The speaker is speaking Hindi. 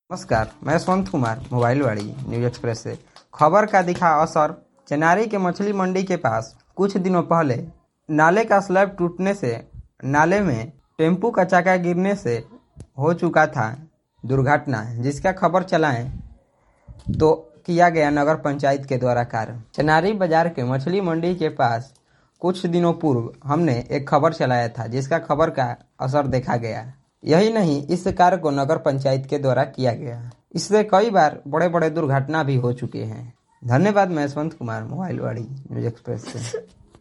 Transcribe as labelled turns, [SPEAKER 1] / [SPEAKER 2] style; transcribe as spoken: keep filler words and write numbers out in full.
[SPEAKER 1] नमस्कार, मैं Yashwant Kumar mobile Vaani news express से खबर का दिखा असर। चेनारी के मछली मंडी के पास कुछ दिनों पहले नाले का स्लैब टूटने से नाले में टेम्पू का चक्का गिरने से हो चुका था दुर्घटना, जिसका खबर चलाएं तो किया गया नगर पंचायत के द्वारा कार्य। चेनारी बाजार के मछली मंडी के पास कुछ दिनों पूर्व हमने एक खबर चलाया था, जिसका खबर का असर देखा गया। यही नहीं, इस कार्य को नगर पंचायत के द्वारा किया गया। इससे कई बार बड़े बड़े दुर्घटना भी हो चुके हैं। धन्यवाद। मैं Yashwant Kumar mobile Vaani news express से।